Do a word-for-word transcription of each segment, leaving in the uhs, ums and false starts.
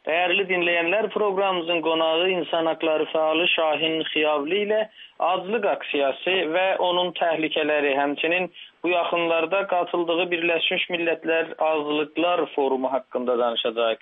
Değerli dinleyenler, programımızın qonağı insan hakları fəalı Şahin Xiyavli ilə aclıq aksiyası və onun təhlükələri, həmçinin bu yaxınlarda qatıldığı Birləşmiş Millətlər Azlıqlar Forumu haqqında danışacağıq.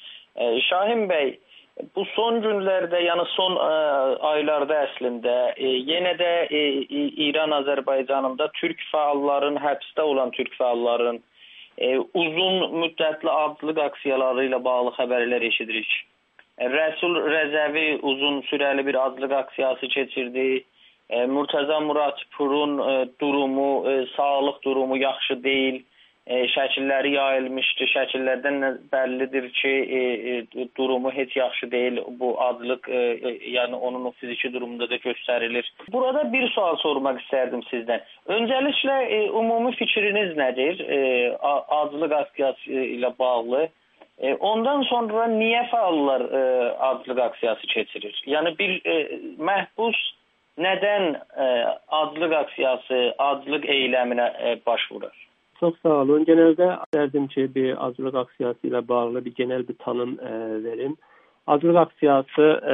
Şahin bəy, bu son günlərdə, yəni son ə, aylarda əslində ə, yenə də ə, İran Azərbaycanında türk fəalların, həbsdə olan türk fəalların E, uzun müddətli aclıq aksiyaları ilə bağlı xəbərlər eşidirik. E, Rəsul Rəzəvi uzun sürəli bir aclıq aksiyası keçirdi. E, Murtaza Muradpurun e, durumu, e, sağlıq durumu yaxşı deyil. E, şəkilləri yayılmışdı. Şəkillərdən bəllidir ki, e, e, durumu heç yaxşı deyil. Bu aclıq, e, e, yəni onun o fiziki durumunda da göstərilir. Burada bir sual sormaq istərdim sizdən. Öncəliklə e, ümumi fikriniz nədir e, aclıq aksiyası ilə bağlı? E, ondan sonra niyə fəallar e, aclıq aksiyası keçirir? Yəni bir e, məhbus nədən e, aclıq aksiyası, aclıq eyləminə e, başvurur? Çox sağ olun. Genelde derdim ki bir aclıq aksiyası ilə bağlı bir genel bir tanım e, verim. Aclıq aksiyası e,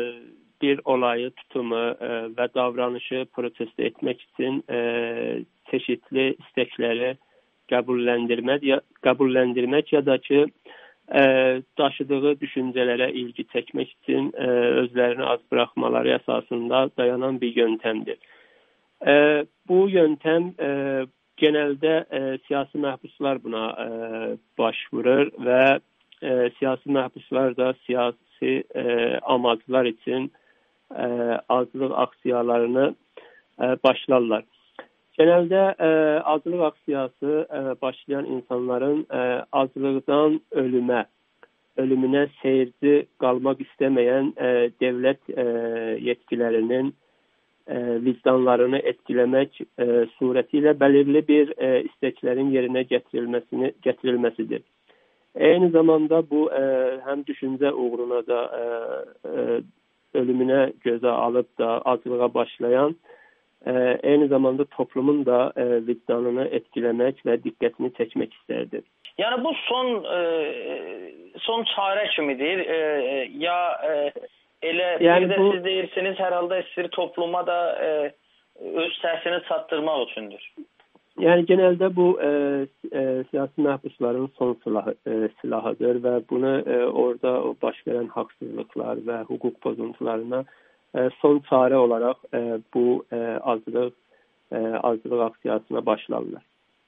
bir olayı, tutumu e, və davranışı protesto etmək üçün e, çeşitli istekləri qəbulləndirmək ya, qəbulləndirmək ya da ki e, daşıdığı düşüncələrə ilgi çəkmək üçün e, özlərini az buraxmaları əsasında dayanan bir yöntemdir. E, bu yöntem e, genelde e, siyasi məhbuslar buna e, başvurur və e, siyasi məhbuslar da siyasi e, amaclar için e, aclıq aksiyalarını e, başlarlar. Genelde e, aclıq aksiyası e, başlayan insanların e, aclıqdan ölümə, ölümünə seyirci qalmaq istəməyən e, devlet e, yetkilərinin vicdanlarını etkiləmək e, surətilə bəlirli bir e, isteklərin yerinə gətirilməsini gətirilməsidir. Eyni zamanda bu e, həm düşüncə uğruna da e, e, ölümünə gözə alıb da aclığa başlayan, e, eyni zamanda toplumun da e, vicdanını etkiləmək və diqqətini çəkmək istərdir. Yəni bu son e, son çarə kimidir e, ya e, Elə yəni bir də bu, siz deyirsiniz, hər halda istəyir topluma da e, öz səsini çatdırmaq üçündür. Yəni genelde bu e, e, siyasi məhbusların son silahı, e, silahıdır və bunu e, orada o baş verən haqsızlıqlar və hüquq pozuntularına e, son çarə olaraq e, bu e, aclıq, e, aclıq aksiyasına başlarlar.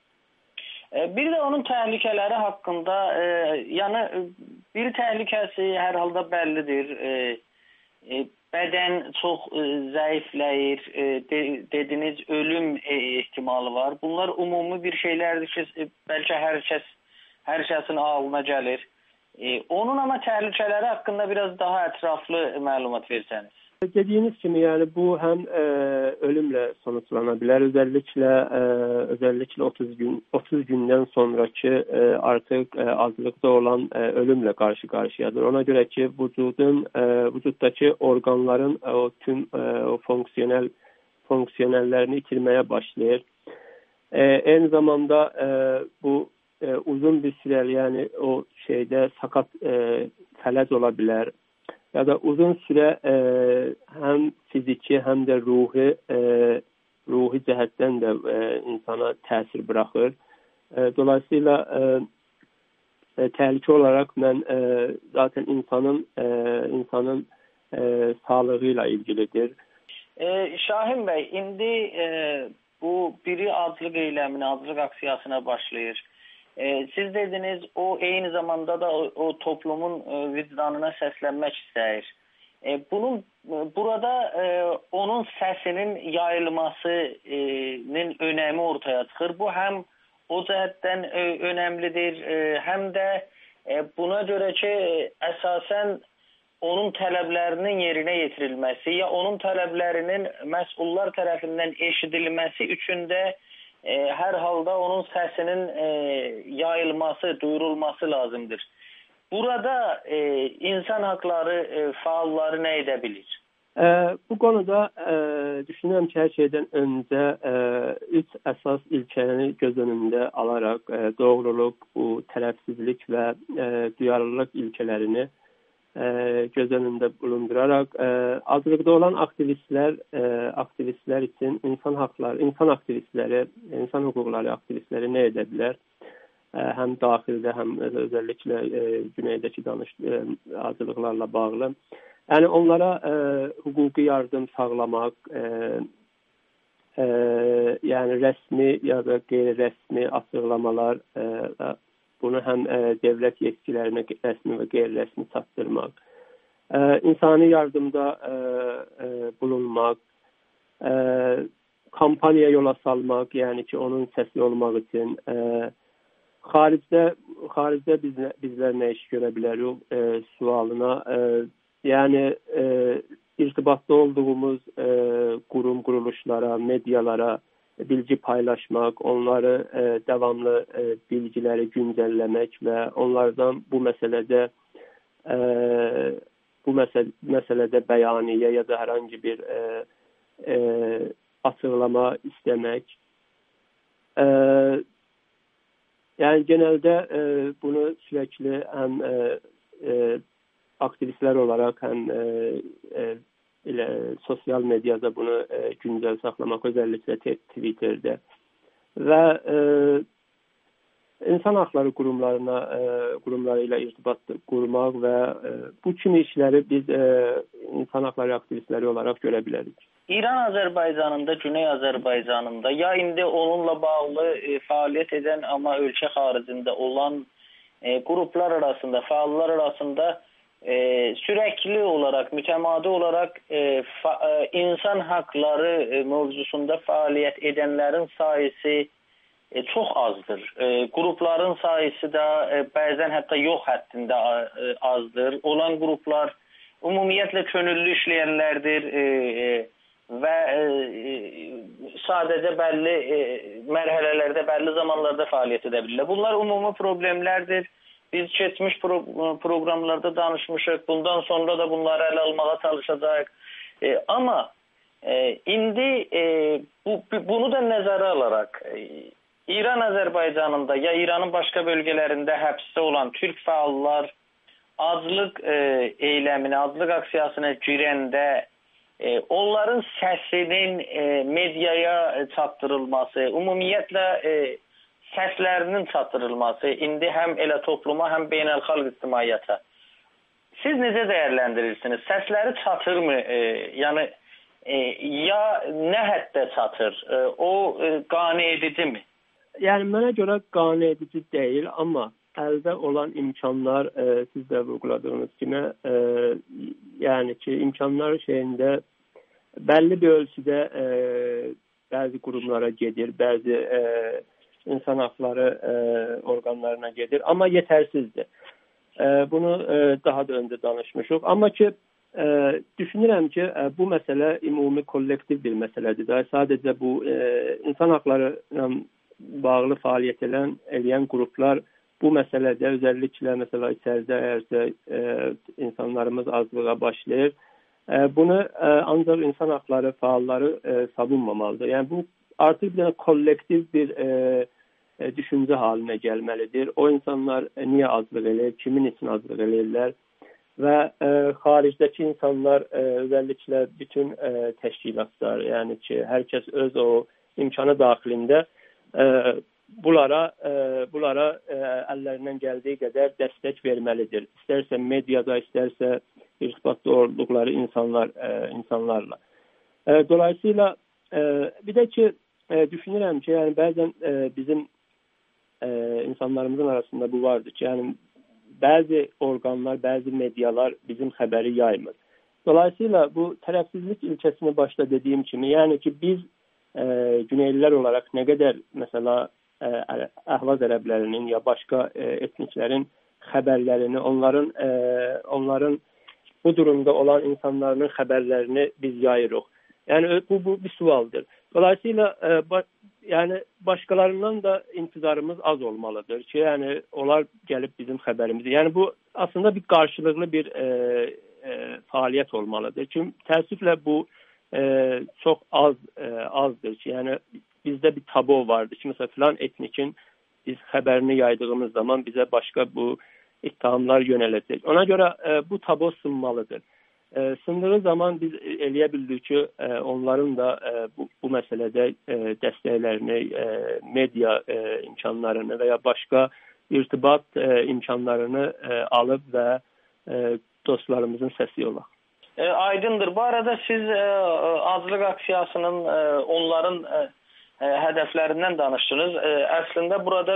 E, bir də onun təhlükələri haqqında, e, yəni bir təhlükəsi hər halda bəllidir. E, E, bədən çox e, zəifləyir, e, de, dediniz ölüm e, ehtimalı var. Bunlar ümumi bir şeylərdir ki, e, bəlkə hər kəs, hər kəsin ağlına gəlir. E, onun ama təhlükələri haqqında biraz daha ətraflı məlumat versəniz. Dediğiniz kimi yani bu hem e, ölümle sonuçlanabilir. Özellikle e, özellikle otuz gün otuz günden sonraki e, artık e, azlıkta olan e, ölümle karşı karşıyadır. Ona göre ki vücudun e, vücuttaki organların e, o tüm e, o fonksiyonel fonksiyonellerini itirmeye başlayır. E, aynı zamanda e, bu e, uzun bir süreli yani o şeyde sakat e, fələt olabilir. Ya da uzun süre e, hem fiziki hem de ruhi e, ruhi cəhətdən də e, insana təsir bırakır. E, dolayısıyla e, e, təhlükə olarak ben e, zaten insanın e, insanın e, sağlığıyla ilgilidir. E, Şahin Bey, indi e, bu biri aclıq eyləminə, aclıq aksiyasına başlayır. E, siz dediniz, o eyni zamanda da o, o toplumun e, vicdanına səslənmək istəyir. E, bunun e, burada e, onun səsinin yayılmasının önəmi ortaya çıxır. Bu həm o cəhətdən e, önəmlidir, e, həm də e, buna görə ki, əsasən onun tələblərinin yerinə yetirilməsi ya onun tələblərinin məsullar tərəfindən eşidilməsi üçün də E, hər halda onun səsinin e, yayılması, duyurulması lazımdır. Burada e, insan hakları e, faalları nə edə bilir? E, bu konuda e, düşünürəm ki, hər şeydən öncə e, üç əsas ilkəni göz önündə alaraq e, doğruluq, bu tərəfsizlik və e, duyarlılıq ilkələrini e, göz önündə bulunduraraq e, azlıqda olan aktivistlər e, aktivistlər üçün insan haqları, insan aktivistləri, insan hüquqları aktivistləri nə edə bilər? E, həm daxildə, həm özəlliklə e, güneydəki danış e, azlıqlarla bağlı. Yəni onlara e, hüquqi yardım sağlamaq, e, e, yəni rəsmi ya da qeyri-rəsmi açıqlamalar, e, bunu həm e, dövlət yetkililərinə rəsmi və qeyri-rəsmi çatdırmaq, e, insani yardımda e, e, bulunmaq, e, kampaniya yola salmaq, yəni ki, onun səsi olmaq üçün e, xaricdə xaricdə biz, bizlər nə iş görə bilərik e, sualına e, yəni e, irtibatda olduğumuz e, qurum, quruluşlara, medialara bilgi paylaşmaq, onları e, davamlı e, bilgiləri güncəlləmək və onlardan bu məsələdə e, bu məsələ, məsələdə bəyaniyyə ya da hər hansı bir e, e, açıqlama istəmək. E, yəni genəldə e, bunu sürekli həm e, e, aktivistlər olaraq həm e, e, elə sosial mediada bunu e, güncəl saxlamaq, özəlliklə Twitterdə və e, insan haqları qurumlarına e, qurumları ilə irtibat qurmaq və e, bu kimi işləri biz e, insan haqları aktivistləri olaraq görə bilərik. İran Azərbaycanında, Güney Azərbaycanında ya indi onunla bağlı e, fəaliyyət edən amma ölkə xaricində olan e, qruplar arasında, fəallar arasında E, sürekli olarak, mütemadi olarak e, fa, e, insan hakları e, mevzusunda faaliyet edenlerin sayısı e, çok azdır. E, grupların sayısı da e, bazen hatta yok haddinde e, azdır. Olan gruplar umumiyyətlə könüllü işleyenlerdir e, e, ve e, sadece belli e, merhalelerde, belli zamanlarda faaliyet edebilirler. Bunlar umumi problemlerdir. Biz keçmiş pro programlarda danışmışıq. Bundan sonra da bunları ələ almağa çalışacağıq. E, amma e, indi e, bu, bunu da nəzərə alaraq e, İran Azərbaycanında ya İranın başqa bölgələrində həbsdə olan türk fəallar azlıq e, eyləminə, azlıq aksiyasına girəndə e, onların səsinin e, mediaya çatdırılması, ümumiyyətlə e, səslərinin çatdırılması indi həm elə topluma, həm beynəlxalq ictimaiyyata. Siz necə dəyərləndirirsiniz? Səsləri çatırmı? E, yəni e, ya nə həddə çatır? E, o e, qane edici mi? Yəni mənə görə qane edici deyil, amma əldə olan imkanlar e, siz də vurguladığınız kimi e, yəni ki, imkanlar şeyində bəlli bir ölçüdə e, bəzi qurumlara gedir, bəzi e, insan haqları e, orqanlarına gedir, amma yetərsizdir. E, bunu e, daha da öncə danışmışıq. Amma ki, e, düşünürəm ki, e, bu məsələ ümumi kollektiv bir məsələdir. Daha sadəcə bu e, insan haqları ilə bağlı fəaliyyət edən, eləyən qruplar bu məsələdə özəlliklə məsələ içəridə əgərsə e, insanlarımız azlığa başlayır. E, bunu e, ancaq insan haqları fəalları e, savunmamalıdır. Yəni bu artıq bir kollektiv bir e, e, düşüncə haline gəlməlidir. O insanlar e, niyə azlıq eləyir, kimin üçün azlıq eləyirlər və e, xaricdəki insanlar e, özəlliklə bütün e, təşkilatlar, yəni ki, hər kəs öz o imkanı daxilində e, bunlara e, bunlara e, əllərindən gəldiyi qədər dəstək verməlidir. İstərsə mediada, istərsə irtibatda olduqları insanlar e, insanlarla. E, dolayısıyla e, bir də ki, E, düşünürəm ki, yəni bəzən e, bizim e, insanlarımızın arasında bu vardır ki, yəni bəzi orqanlar, bəzi medialar bizim xəbəri yaymır. Dolayısıyla bu tərəfsizlik ilkəsini başda dediyim kimi, yəni ki, biz e, Güneylilər olaraq nə qədər məsələ e, Əhvaz ərəblərinin ya başqa e, etniklərin xəbərlərini, onların e, onların bu durumda olan insanların xəbərlərini biz yayırıq. Yəni bu, bu bir sualdır. Dolayısıyla e, ba yəni başqalarından da intizarımız az olmalıdır ki, yəni onlar gəlib bizim xəbərimizi. Yəni bu aslında bir qarşılıqlı bir e, e, fəaliyyət olmalıdır. Çünki təəssüflə bu e, çox az e, azdır ki, yəni bizdə bir tabu vardı ki, məsələn filan etnikin biz xəbərini yaydığımız zaman bizə başqa bu ittihamlar yönələcək. Ona görə e, bu tabu sınmalıdır. E, sındığı zaman biz eləyə bildik ki, e, onların da e, bu, bu məsələdə e, dəstəklərini, e, media e, imkanlarını və ya başqa irtibat e, imkanlarını e, alıb və e, dostlarımızın səsi olaq. E, aydındır. Bu arada siz e, azlıq aksiyasının e, onların e, e, hədəflərindən danışdınız. E, əslində burada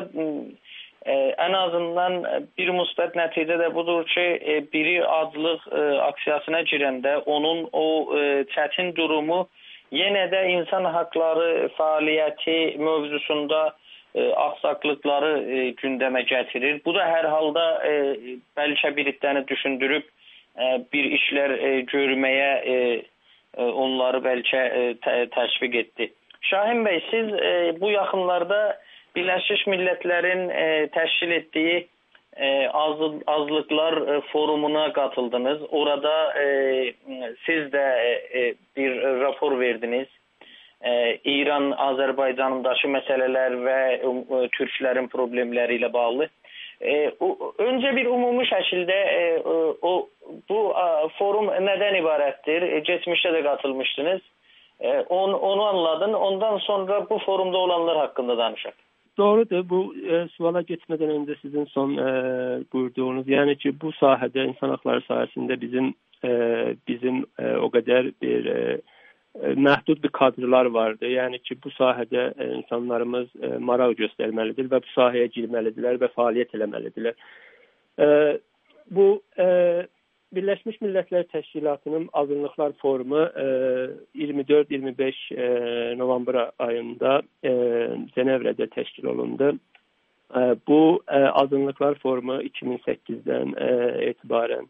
e, ən azından bir müsbət nəticə də budur ki, e, biri azlıq e, aksiyasına girəndə onun o e, çətin durumu yenə də insan haqları fəaliyyəti mövzusunda aksaklıkları e, gündəmə gətirir. Bu da hər halda e, bəlkə bir iddəni düşündürüb e, bir işlər e, görməyə e, e, onları bəlkə e, tə təşviq etdi. Şahin bəy, siz e, bu yaxınlarda Birləşmiş Millətlərin e, təşkil etdiyi e, az, azlıqlar e, forumuna qatıldınız. Orada e, siz də e, bir rapor verdiniz. Ee, İran, Azərbaycandakı məsələlər və e, türklərin problemləri ilə bağlı. E, o, öncə bir ümumi şəkildə e, o, bu a, forum nədən ibarətdir? E, geçmişdə də qatılmışdınız. E, on, onu anladın. Ondan sonra bu forumda olanlar haqqında danışaq. Doğrudur. Bu e, suala geçmədən öncə sizin son e, buyurduğunuz, yəni ki, bu sahədə, insan haqları sahəsində bizim e, bizim e, o qədər bir e, məhdud bir kadrlar vardı. Yəni ki, bu sahədə e, insanlarımız e, maraq göstərməlidir və bu sahəyə girməlidirlər və fəaliyyət eləməlidirlər. E, bu e, Birləşmiş Millətlər Təşkilatının Azınlıqlar Forumu e, iyirmi dörd iyirmi beş e, november ayında e, Cenevrədə təşkil olundu. E, bu e, Azınlıqlar Forumu iki min səkkizdən e, etibarən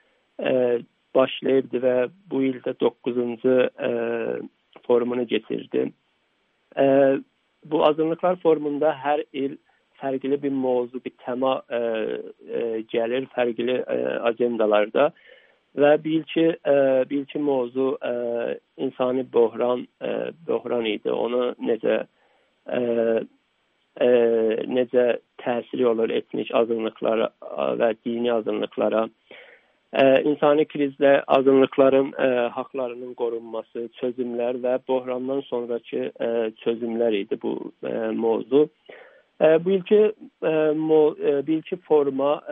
e, başlayıbdı və bu ildə doqquzuncu e, forumunu getirdi. E, bu Azınlıqlar Forumunda hər il fərqli bir mövzu, bir tema e, e, gəlir, fərqli e, agendalarda və bir ilki, e, bir ilki mövzu e, insani böhran, e, böhran idi. Onu necə e, e, necə təsiri olur etnik azınlıqlara və dini azınlıqlara. Ee, insani krizlə azınlıqların e, haqlarının qorunması, çözümlər və böhrandan sonraki e, çözümlər idi bu e, mövzu. E, bu ilki e, mo, e, bu ilki foruma e,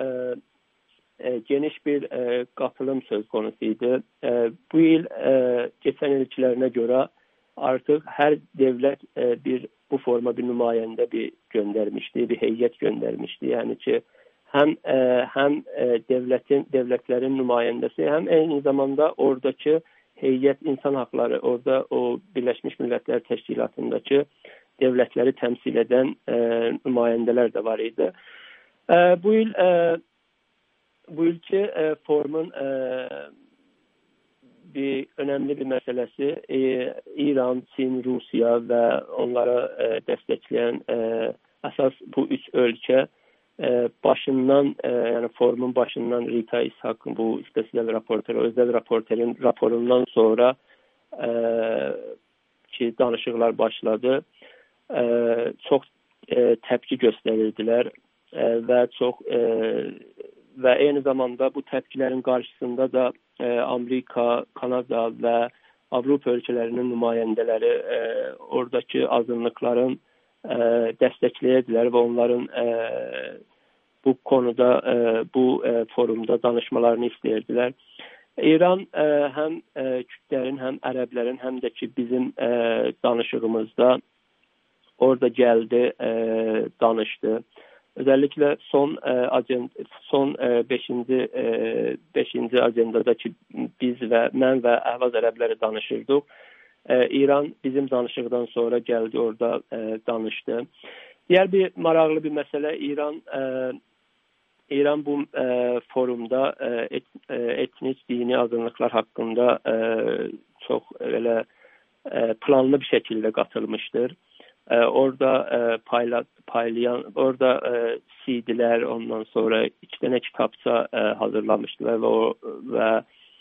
e, geniş bir e, qatılım söz konusu idi. E, bu il e, keçən ilkilərinə görə artıq hər dövlət e, bir bu foruma bir nümayəndə bir göndərmişdi, bir heyət göndərmişdi. Yəni ki, həm e, həm e, devlətin devletlərin nümayəndəsi, həm eyni zamanda oradakı heyət insan haqları, orada o Birləşmiş Millətlər Təşkilatındakı devletləri təmsil edən e, nümayəndələr də var idi. E, bu il e, bu ilki e, forumun e, bir önemli bir məsələsi e, İran, Çin, Rusiya və onlara e, dəstəkleyen e, əsas bu üç ölkə Ee, başından e, yani forumun başından Rita İshak'ın bu spesial raportör, özel raportörün raporundan sonra e, ki danışıqlar başladı. E, çox e, təpki göstərirdilər e, və çox e, və eyni zamanda bu təpkilərin qarşısında da e, Amerika, Kanada və Avropa ölkələrinin nümayəndələri e, oradakı azınlıqların e, dəstəkləyirdilər və onların e, bu konuda e, bu e, forumda danışmalarını istəyirdilər. İran e, həm e, Kürtlərin, həm Ərəblərin, həm də ki bizim e, danışığımızda orada gəldi, e, danışdı. Özellikle son e, agenda, son e, beşinci e, beşinci agendada ki biz və mən və Əhvaz ərəbləri danışırdıq. E, İran bizim danışıqdan sonra gəldi, orada e, danışdı. Diğer bir maraqlı bir məsələ, İran e, İran bu e, forumda e, et, e, etnik dini azınlıqlar haqqında e, çox elə e, planlı bir şekilde katılmıştır. E, orada e, payla, paylayan, orada e, C D'ler, ondan sonra iki tane kitapça e, hazırlamıştılar ve o ve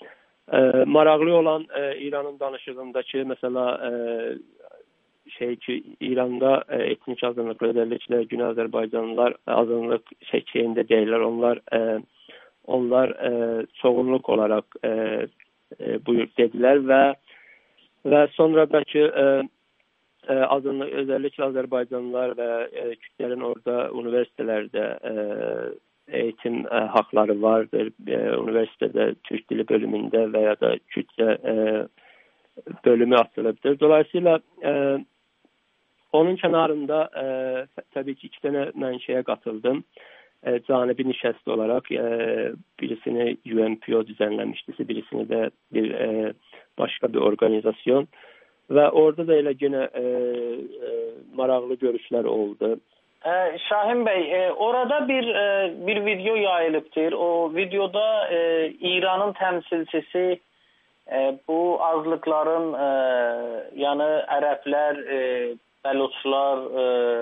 E, maraqlı olan e, İranın danışığındakı mesela e, şey ki İranda e, etnik azınlıklar, özellikle Güney Azərbaycanlılar azınlık şeyinde değiller. Onlar e, onlar e, çoğunluk olarak e, e, buyur dediler ve ve sonradaki e, e, azınlık, özellikle Azərbaycanlılar ve e, Kürtlerin orada üniversitelerde e, eğitim e, hakları vardır. E, üniversitede Türk dili bölümünde veya da Kürtçe e, bölümü açılabilir. Dolayısıyla e, onun kenarında e, tabii ki iki tane ben şeye katıldım. E, canibi nişəst olarak e, birisini U N P O düzenlemişti, birisini de bir e, başka bir organizasyon ve orada da elə gene e, e, maraqlı görüşler oldu. Ee, Şahin Bey, e, orada bir e, bir video yayılıbdır. O videoda e, İran'ın temsilcisi e, bu azlıkların e, yani Ərəblər, e, Bəlutçular, e,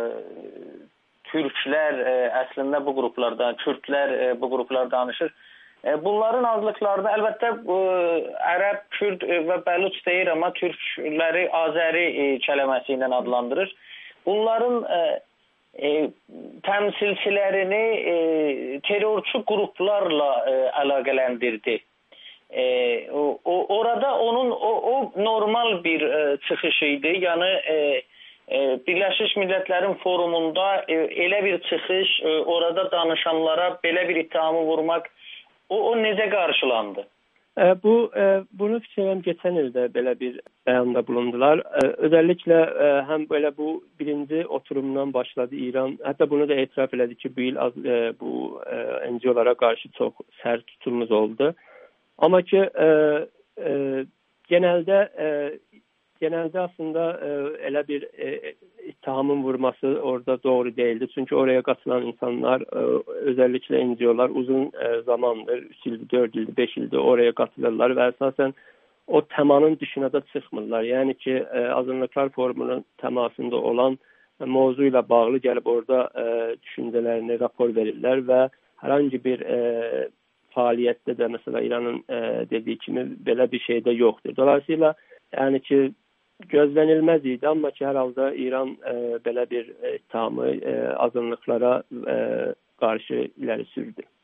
Türklər e, əslində bu qruplardan, Kürtlər e, bu qruplar danışır. E, bunların azlıqlarını əlbəttə e, Ərəb, Kürt e, və Bəluç deyir, amma Türkləri Azəri e, kələməsi ilə adlandırır. Bunların e, e, təmsilçilərini e, terrorçu qruplarla e, əlaqələndirdi. E, o, o, orada onun o, o normal bir e, çıxışıydı. Yəni e, e, Birləşmiş Millətlərin forumunda e, elə bir çıxış, e, orada danışanlara belə bir ittihamı vurmaq, o, o necə qarşılandı? E, bu e, bunu fikirləm geçen ildə belə bir beyanda bulundular. E, özellikle e, hem böyle bu birinci oturumdan başladı İran. Hatta bunu da etiraf elədi ki bu yıl az, e, bu e, N G O'lara karşı çok sert tutumumuz oldu. Ama ki e, e, genelde e, genelde aslında e, elə bir e, ittihamın vurması orada doğru değildi. Çünkü oraya katılan insanlar e, özellikle N G O'lar uzun e, zamandır, üç yıldır, dört yıldır, beş yıldır oraya katılırlar ve esasen o temanın dışına da çıkmırlar. Yani ki e, Azınlıklar Forumunun temasında olan e, mevzuyla bağlı gelip orada e, düşüncelerini rapor verirler ve herhangi bir e, faaliyette de mesela İran'ın e, dediği kimi belə bir şey de yoktur. Dolayısıyla yani ki gözlənilməz idi, amma ki hər halda İran e, belə bir ittihamı e, azınlıklara e, karşı ileri sürdü.